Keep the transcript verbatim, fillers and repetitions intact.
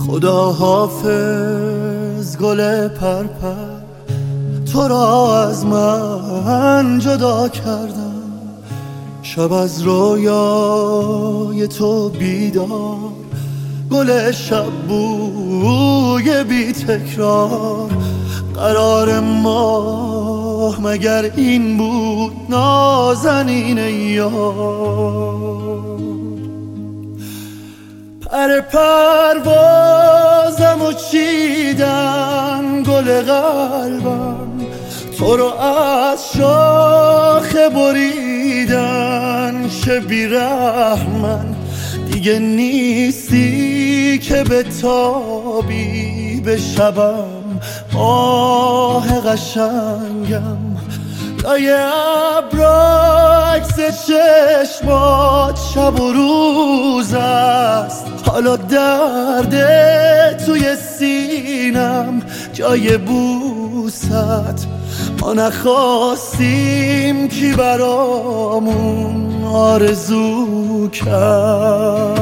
خدا حافظ گل پرپر، تو را از من جدا کردم. شب از رویای تو بیدار، گل شب بوی بی تکرار. قرار ما مگر این بود نازنین یار؟ پر پروازم و چیدن گل قلبم، تو رو از شاخه بریدن. چه بی‌رحمن دیگه نیستی که به تابی به شبم. آه قشنگم لای ابرا عکس چشمات شب و روز است. حالا درد توی سینم جای بوست. ما نخواستیم کی برامون آرزو کرد.